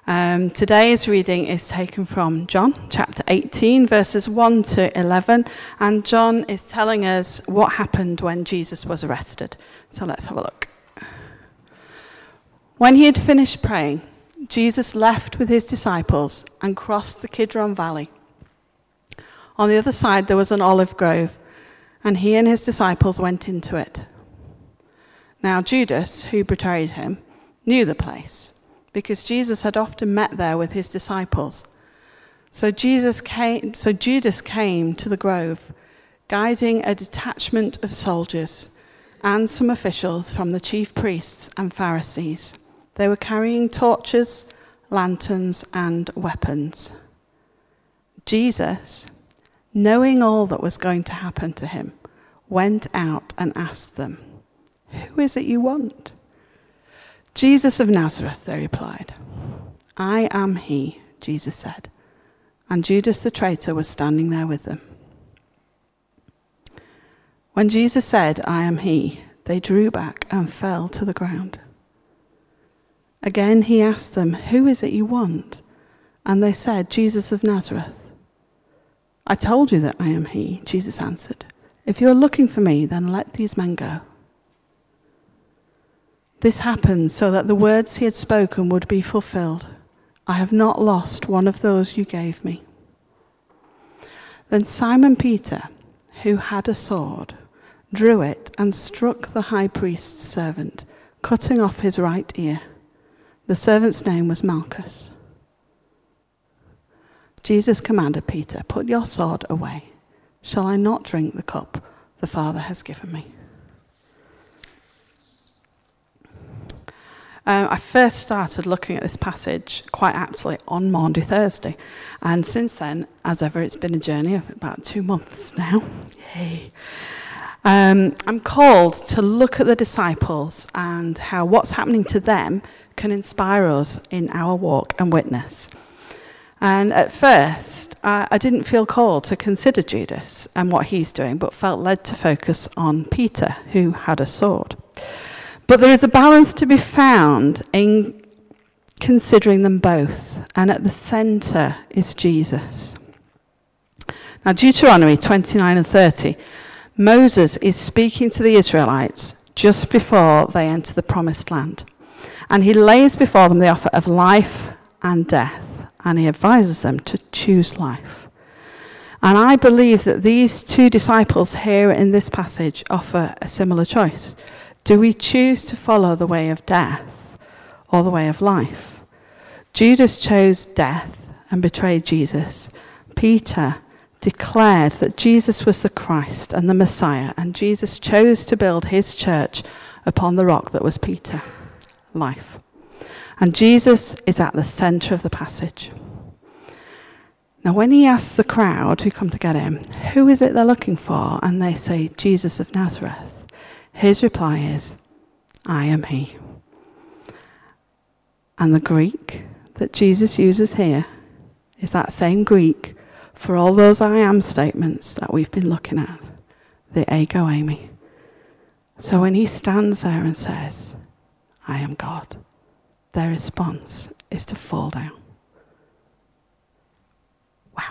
Today's reading is taken from John chapter 18, verses 1 to 11, and John is telling us what happened when Jesus was arrested. So let's have a look. When he had finished praying, Jesus left with his disciples and crossed the Kidron Valley. On the other side there was an olive grove, and he and his disciples went into it. Now Judas, who betrayed him, knew the place, because Jesus had often met there with his disciples. So Judas came to the grove, guiding a detachment of soldiers and some officials from the chief priests and Pharisees. They were carrying torches, lanterns, and weapons. Jesus, knowing all that was going to happen to him, went out and asked them, "Who is it you want?" "Jesus of Nazareth," they replied. "I am he," Jesus said. And Judas the traitor was standing there with them. When Jesus said, "I am he," they drew back and fell to the ground. Again he asked them, "Who is it you want?" And they said, "Jesus of Nazareth." "I told you that I am he," Jesus answered. "If you are looking for me, then let these men go." This happened so that the words he had spoken would be fulfilled. "I have not lost one of those you gave me." Then Simon Peter, who had a sword, drew it and struck the high priest's servant, cutting off his right ear. The servant's name was Malchus. Jesus commanded Peter, "Put your sword away. Shall I not drink the cup the Father has given me?" I first started looking at this passage quite aptly on Maundy Thursday. And since then, as ever, it's been a journey of about 2 months now. Yay. I'm called to look at the disciples and how what's happening to them can inspire us in our walk and witness. And at first, I didn't feel called to consider Judas and what he's doing, but felt led to focus on Peter, who had a sword. But there is a balance to be found in considering them both, and at the centre is Jesus. Now, Deuteronomy 29 and 30, Moses is speaking to the Israelites just before they enter the promised land. And he lays before them the offer of life and death, and he advises them to choose life. And I believe that these two disciples here in this passage offer a similar choice. Do we choose to follow the way of death or the way of life? Judas chose death and betrayed Jesus. Peter declared that Jesus was the Christ and the Messiah, and Jesus chose to build his church upon the rock that was Peter, life. And Jesus is at the centre of the passage. Now, when he asks the crowd who come to get him, "Who is it they're looking for?" and they say, "Jesus of Nazareth," his reply is, "I am he." And the Greek that Jesus uses here is that same Greek for all those "I am" statements that we've been looking at, the ego eimi. So when he stands there and says, "I am God," their response is to fall down. Wow.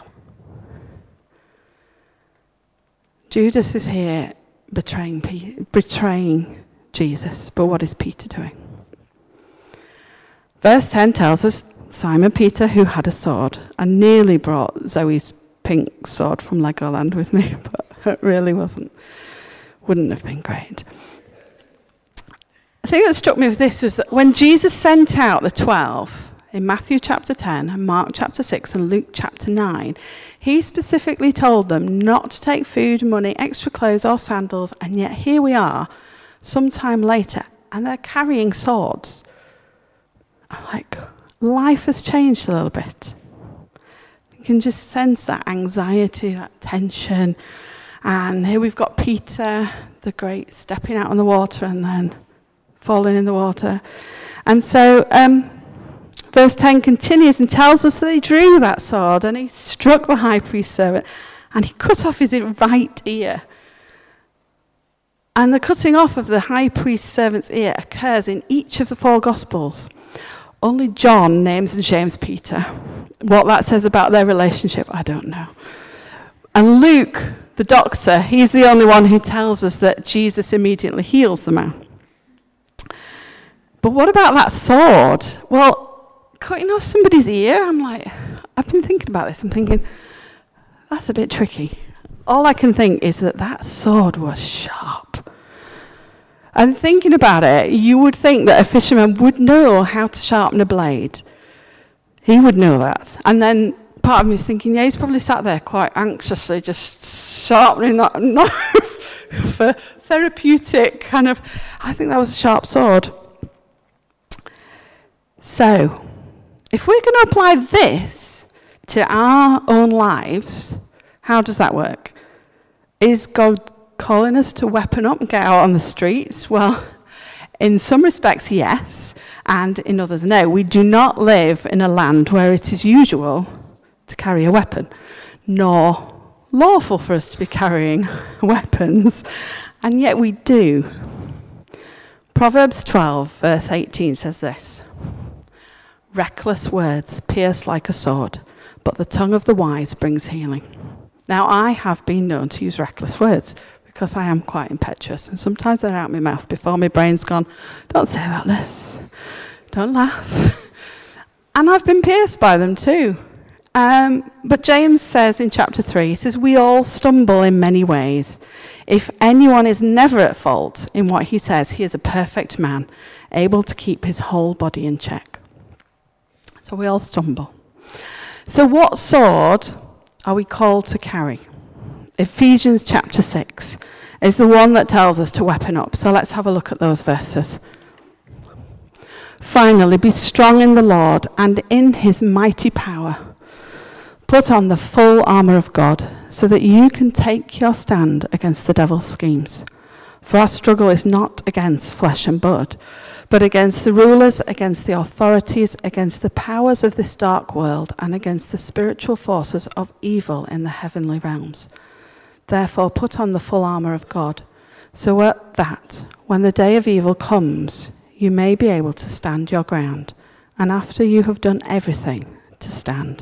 Judas is here betraying Jesus, but what is Peter doing? Verse 10 tells us Simon Peter, who had a sword, and nearly brought Zoe's pink sword from Legoland with me, but it really wouldn't have been great. The thing that struck me with this was that when Jesus sent out the 12 in Matthew chapter 10 and Mark chapter 6 and Luke chapter 9, he specifically told them not to take food, money, extra clothes or sandals, and yet here we are, sometime later, and they're carrying swords. I'm like, life has changed a little bit. You can just sense that anxiety, that tension. And here we've got Peter, the great, stepping out on the water and then falling in the water. And so verse 10 continues and tells us that he drew that sword and he struck the high priest's servant and he cut off his right ear. And the cutting off of the high priest's servant's ear occurs in each of the 4 Gospels. Only John names and shames Peter. What that says about their relationship, I don't know. And Luke, the doctor, he's the only one who tells us that Jesus immediately heals the man. But what about that sword? Well, cutting off somebody's ear, I've been thinking about this. I'm thinking, that's a bit tricky. All I can think is that sword was sharp. And thinking about it, you would think that a fisherman would know how to sharpen a blade. He would know that. And then part of me is thinking, yeah, he's probably sat there quite anxiously just sharpening that knife for therapeutic kind of, I think that was a sharp sword. So, if we're going to apply this to our own lives, how does that work? Is God calling us to weapon up and get out on the streets? Well, in some respects, yes, and in others, no. We do not live in a land where it is usual to carry a weapon, nor lawful for us to be carrying weapons, and yet we do. Proverbs 12, verse 18 says this: "Reckless words pierce like a sword, but the tongue of the wise brings healing." Now, I have been known to use reckless words because I am quite impetuous, and sometimes they're out of my mouth before my brain's gone, don't say that, Liz. Don't laugh. And I've been pierced by them too. But James says in chapter 3, he says, we all stumble in many ways. If anyone is never at fault in what he says, he is a perfect man, able to keep his whole body in check. So we all stumble. So what sword are we called to carry? Ephesians chapter 6 is the one that tells us to weapon up. So let's have a look at those verses. Finally, be strong in the Lord and in his mighty power. Put on the full armour of God so that you can take your stand against the devil's schemes. For our struggle is not against flesh and blood, but against the rulers, against the authorities, against the powers of this dark world, and against the spiritual forces of evil in the heavenly realms. Therefore, put on the full armour of God, so that, when the day of evil comes, you may be able to stand your ground, and after you have done everything, to stand.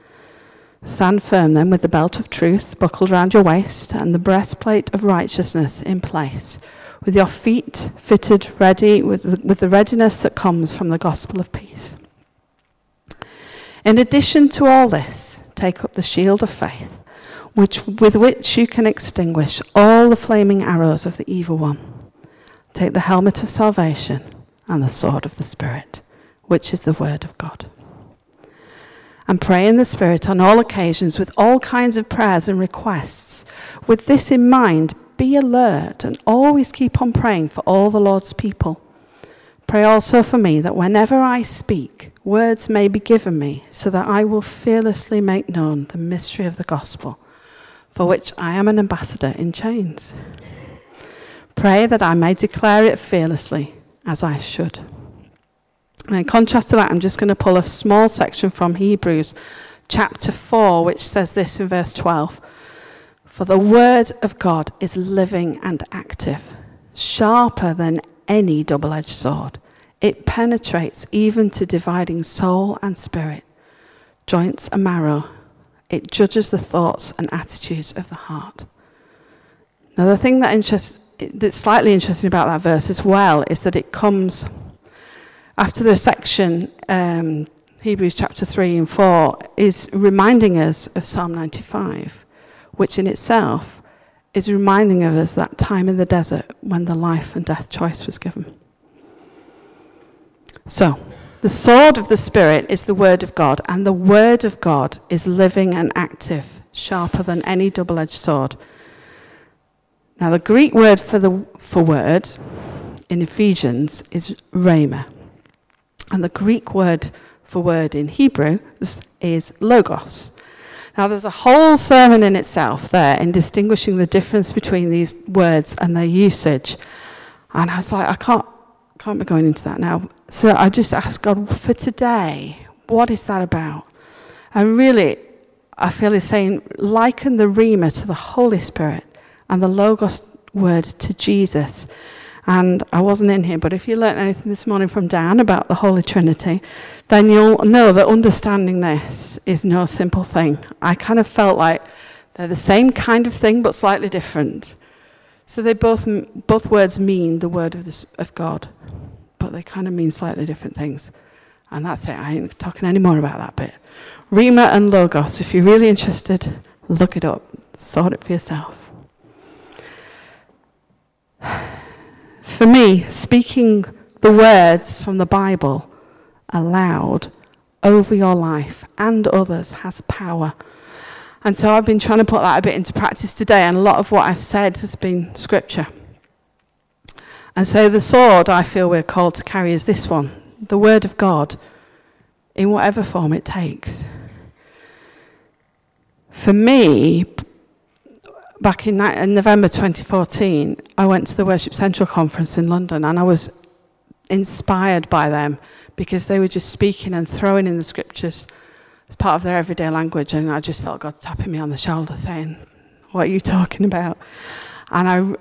Stand firm then with the belt of truth buckled round your waist, and the breastplate of righteousness in place, with your feet fitted ready with the readiness that comes from the gospel of peace. In addition to all this, take up the shield of faith, with which you can extinguish all the flaming arrows of the evil one. Take the helmet of salvation and the sword of the Spirit, which is the word of God. And pray in the Spirit on all occasions with all kinds of prayers and requests. With this in mind, be alert and always keep on praying for all the Lord's people. Pray also for me that whenever I speak, words may be given me, so that I will fearlessly make known the mystery of the gospel, for which I am an ambassador in chains. Pray that I may declare it fearlessly, as I should. And in contrast to that, I'm just going to pull a small section from Hebrews chapter 4, which says this in verse 12. For the word of God is living and active, sharper than any double-edged sword. It penetrates even to dividing soul and spirit, joints and marrow. It judges the thoughts and attitudes of the heart. Now, the thing that's slightly interesting about that verse as well is that it comes after the section, Hebrews chapter 3 and 4, is reminding us of Psalm 95, which in itself is reminding of us that time in the desert when the life and death choice was given. So, the sword of the Spirit is the word of God, and the word of God is living and active, sharper than any double-edged sword. Now, the Greek word for word in Ephesians is rhema. And the Greek word for word in Hebrew is logos. Now, there's a whole sermon in itself there in distinguishing the difference between these words and their usage. And I was like, I can't be going into that now. So I just asked God, for today, what is that about? And really, I feel he's saying, liken the rhema to the Holy Spirit and the logos word to Jesus. And I wasn't in here, but if you learnt anything this morning from Dan about the Holy Trinity, then you'll know that understanding this is no simple thing. I kind of felt like they're the same kind of thing, but slightly different. So they both words mean the word of God, but they kind of mean slightly different things. And that's it. I ain't talking any more about that bit. Rhema and Logos. If you're really interested, look it up. Sort it for yourself. For me, speaking the words from the Bible aloud over your life and others has power. And so I've been trying to put that a bit into practice today, and a lot of what I've said has been scripture. And so the sword I feel we're called to carry is this one, the Word of God, in whatever form it takes. For me, back in November 2014, I went to the Worship Central conference in London, and I was inspired by them because they were just speaking and throwing in the scriptures as part of their everyday language, and I just felt God tapping me on the shoulder saying, what are you talking about? And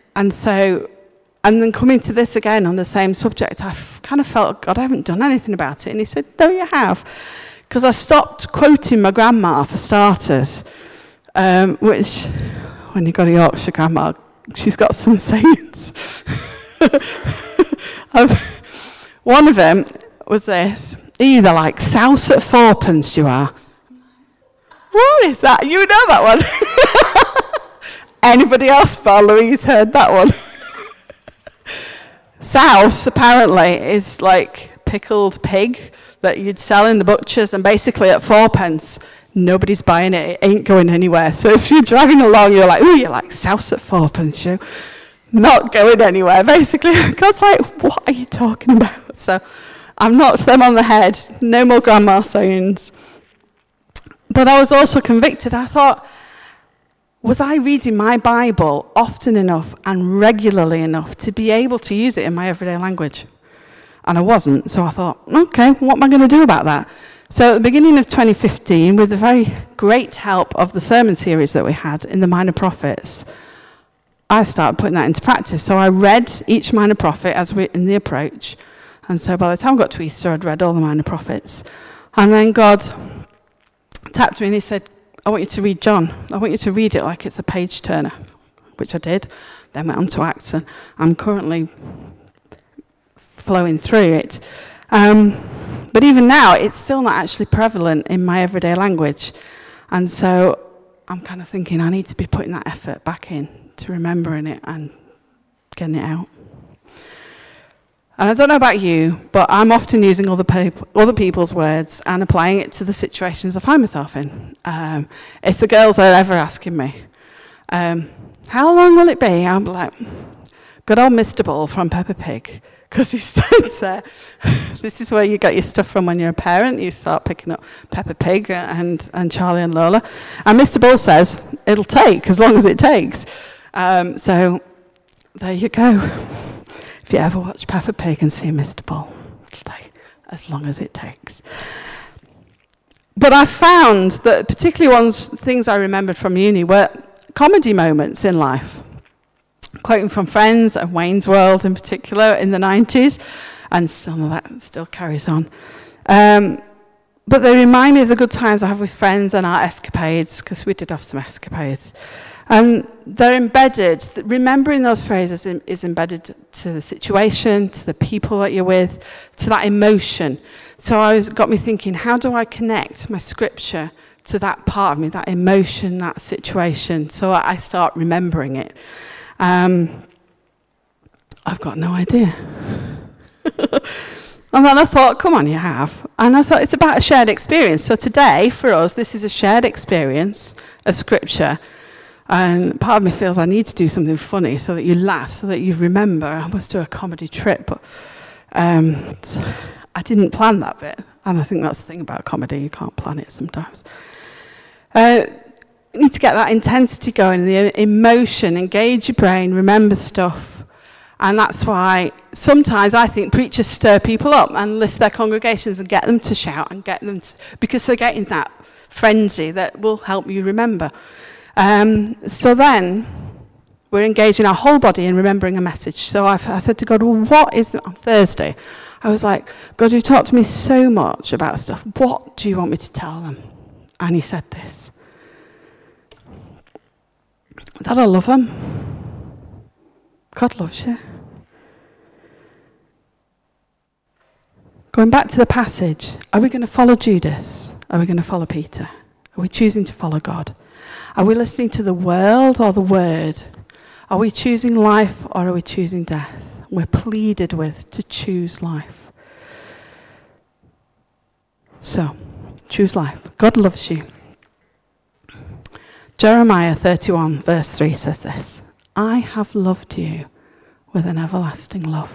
then coming to this again on the same subject, I kind of felt, God, I haven't done anything about it. And he said, no, you have. Because I stopped quoting my grandma, for starters, which, when you've got a Yorkshire grandma, she's got some sayings. One of them was this: either like souse at fourpence you are. What is that? You know that one? Anybody else bar Louise heard that one? Souse, apparently, is like pickled pig that you'd sell in the butchers, and basically at 4p, nobody's buying it. It ain't going anywhere. So if you're driving along, you're like, ooh, you're like souse at 4p, you not going anywhere. Basically, God's like, what are you talking about? So I've knocked them on the head. No more grandma sayings. But I was also convicted. I thought, was I reading my Bible often enough and regularly enough to be able to use it in my everyday language? And I wasn't. So I thought, okay, what am I going to do about that? So at the beginning of 2015, with the very great help of the sermon series that we had in the Minor Prophets, I started putting that into practice. So I read each Minor Prophet as we in the approach. And so by the time I got to Easter, I'd read all the Minor Prophets. And then God tapped me and he said, I want you to read John. I want you to read it like it's a page turner, which I did. Then went on to Acts, and I'm currently flowing through it. But even now, it's still not actually prevalent in my everyday language. And so I'm kind of thinking I need to be putting that effort back in to remembering it and getting it out. And I don't know about you, but I'm often using other people's words and applying it to the situations I find myself in. If the girls are ever asking me, how long will it be? I'm like, good old Mr. Ball from Peppa Pig. Because he stands there. This is where you get your stuff from when you're a parent. You start picking up Peppa Pig and Charlie and Lola. And Mr. Ball says, it'll take as long as it takes. So there you go. If you ever watch Peppa Pig and see Mr. Ball, it'll take as long as it takes. But I found that particularly things I remembered from uni were comedy moments in life. Quoting from Friends and Wayne's World in particular in the 90s, and some of that still carries on. But they remind me of the good times I have with friends and our escapades, because we did have some escapades. And they're embedded, remembering those phrases is embedded to the situation, to the people that you're with, to that emotion. So it got me thinking, how do I connect my scripture to that part of me, that emotion, that situation, so I start remembering it? I've got no idea. And then I thought, come on, you have. And I thought it's about a shared experience. So today, for us, this is a shared experience of Scripture. And part of me feels I need to do something funny so that you laugh, so that you remember. I must do a comedy trip, but I didn't plan that bit. And I think that's the thing about comedy, you can't plan it sometimes. You need to get that intensity going, the emotion, engage your brain, remember stuff. And that's why sometimes I think preachers stir people up and lift their congregations and get them to shout and get them to, because they're getting that frenzy that will help you remember. So then, we're engaging our whole body in remembering a message. So I said to God, well, what is on Thursday? I was like, God, you talked to me so much about stuff. What do you want me to tell them? And he said this, that I love them. God loves you. Going back to the passage, are we going to follow Judas? Are we going to follow Peter? Are we choosing to follow God? Are we listening to the world or the word? Are we choosing life or are we choosing death? We're pleaded with to choose life. So, choose life. God loves you. Jeremiah 31 verse 3 says this, I have loved you with an everlasting love.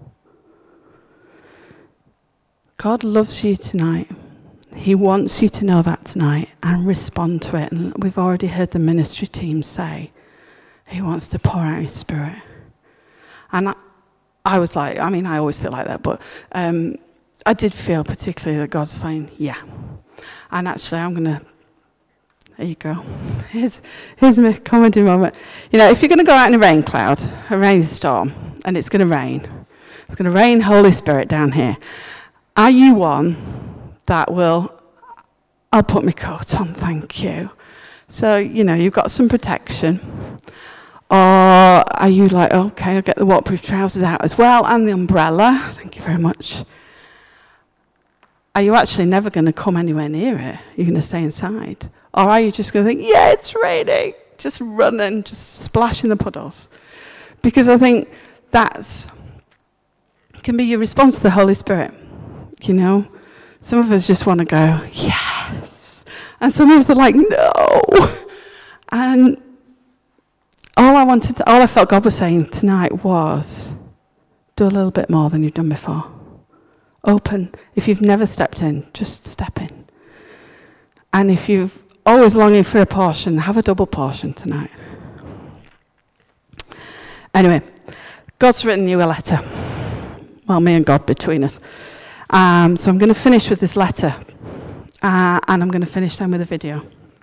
God loves you tonight. He wants you to know that tonight and respond to it. And we've already heard the ministry team say he wants to pour out his spirit. And I was like, I mean, I always feel like that, but I did feel particularly that God's saying, yeah. And actually, I'm going to, there you go. Here's my commenting moment. You know, if you're going to go out in a rain cloud, a rainstorm, and it's going to rain Holy Spirit down here. Are you one that will, I'll put my coat on, thank you. So, you know, you've got some protection. Or are you like, okay, I'll get the waterproof trousers out as well, and the umbrella, thank you very much. Are you actually never going to come anywhere near it? You're going to stay inside? Or are you just going to think, yeah, it's raining, just running, just splashing the puddles? Because I think that's can be your response to the Holy Spirit. You know, some of us just want to go, yes. And some of us are like, no. And all I felt God was saying tonight was, do a little bit more than you've done before. Open. If you've never stepped in, just step in. And if you've always longing for a portion, have a double portion tonight. Anyway, God's written you a letter. Well, me and God between us. So I'm going to finish with this letter, and I'm going to finish then with a video.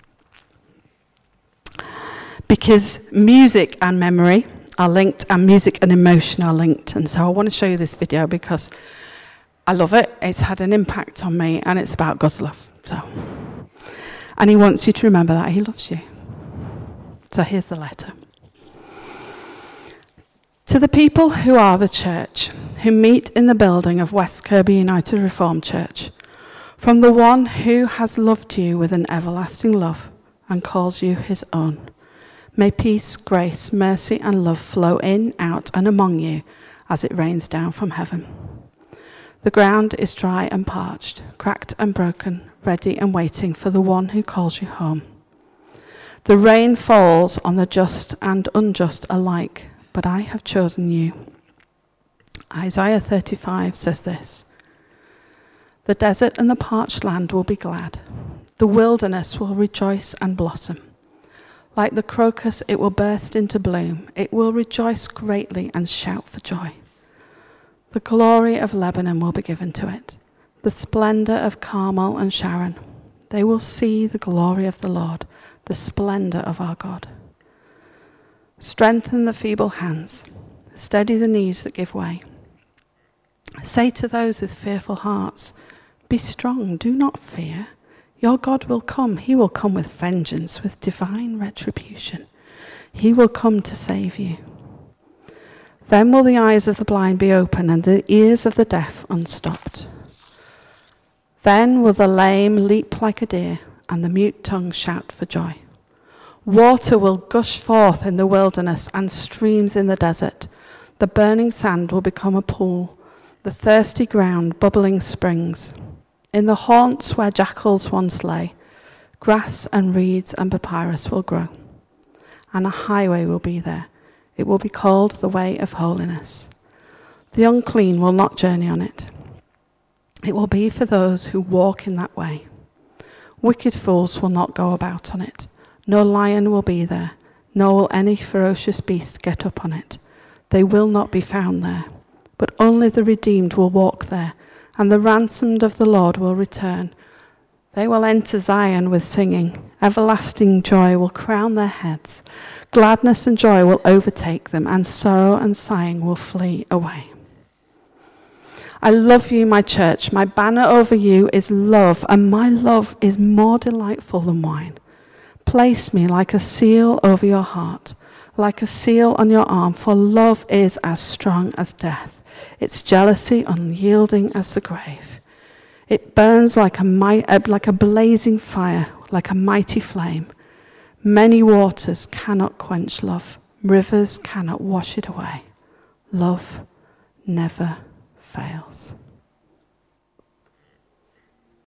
Because music and memory are linked, and music and emotion are linked. And so I want to show you this video because I love it. It's had an impact on me, and it's about God's love. And he wants you to remember that he loves you. So here's the letter. To the people who are the church, who meet in the building of West Kirby United Reformed Church, from the one who has loved you with an everlasting love and calls you his own, may peace, grace, mercy and love flow in, out and among you as it rains down from heaven. The ground is dry and parched, cracked and broken, ready and waiting for the one who calls you home. The rain falls on the just and unjust alike, but I have chosen you. Isaiah 35 says this, the desert and the parched land will be glad. The wilderness will rejoice and blossom. Like the crocus, it will burst into bloom. It will rejoice greatly and shout for joy. The glory of Lebanon will be given to it, the splendor of Carmel and Sharon. They will see the glory of the Lord, the splendor of our God. Strengthen the feeble hands, steady the knees that give way. Say to those with fearful hearts, be strong, do not fear. Your God will come. He will come with vengeance, with divine retribution. He will come to save you. Then will the eyes of the blind be open and the ears of the deaf unstopped. Then will the lame leap like a deer and the mute tongue shout for joy. Water will gush forth in the wilderness and streams in the desert. The burning sand will become a pool, the thirsty ground bubbling springs. In the haunts where jackals once lay, grass and reeds and papyrus will grow, and a highway will be there. It will be called the way of holiness. The unclean will not journey on it. It will be for those who walk in that way. Wicked fools will not go about on it. No lion will be there, nor will any ferocious beast get up on it. They will not be found there, but only the redeemed will walk there, and the ransomed of the Lord will return. They will enter Zion with singing. Everlasting joy will crown their heads. Gladness and joy will overtake them, and sorrow and sighing will flee away. I love you, my church. My banner over you is love, and my love is more delightful than wine. Place me like a seal over your heart, like a seal on your arm, for love is as strong as death, its jealousy unyielding as the grave. It burns like a blazing fire, like a mighty flame. Many waters cannot quench love. Rivers cannot wash it away. Love never fails.